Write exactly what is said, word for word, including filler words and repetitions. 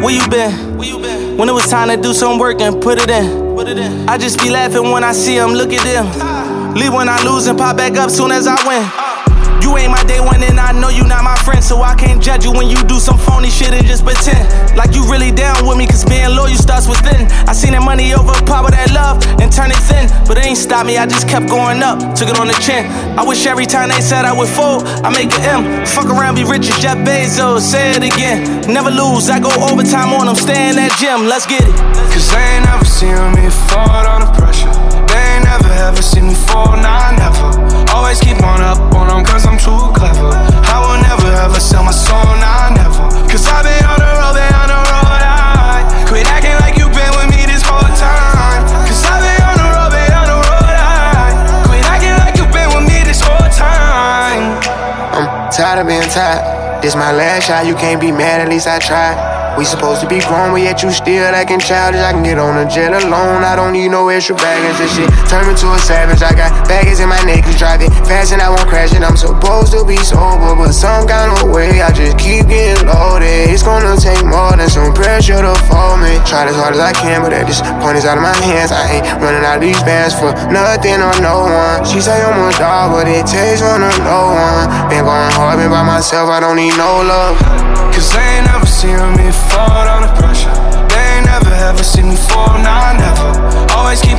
Where you been? Where you been? When it was time to do some work and put it in. Put it in. I just be laughing when I see them, look at them. Leave when I lose and pop back up soon as I win. You ain't my day one and I know you not my friend, so I can't judge you when you do some phony shit and just pretend like you really down with me, cause being loyal starts within. I seen that money overpower that love and turn it thin, but it ain't stop me, I just kept going up, took it on the chin. I wish every time they said I would fold, I make an M. Fuck around, be rich as Jeff Bezos, say it again. Never lose, I go overtime on them, stay in that gym, let's get it. Cause they ain't never seen me fall under pressure. They ain't never ever seen me fall, nah, never. Always keep on up on them cause I'm too clever. I will never ever sell my soul, nah, never. Cause I've been on the road, been on the road, I quit acting like you been with me this whole time. Cause I've been on the road, been on the road, I quit acting like you been with me this whole time. I'm tired of being tired. This my last shot, you can't be mad, at least I tried. We supposed to be grown, but yet you still acting childish. I can get on a jet alone, I don't need no extra baggage. This shit turned me to a savage. I got baggage in my neck, cause drive it fast and I won't crash it. I'm supposed to be sober, but some kind of way I just keep getting loaded. It's gonna take more than some pressure to fold me. Try as hard as I can, but at this point it's out of my hands. I ain't running out of these bands for nothing or no one. She say I'm a dog, but it takes one to know one. Been going hard, been by myself, I don't need no love. Cause they ain't never seen me fall under pressure. They ain't never ever seen me fall, nah, never. Always keep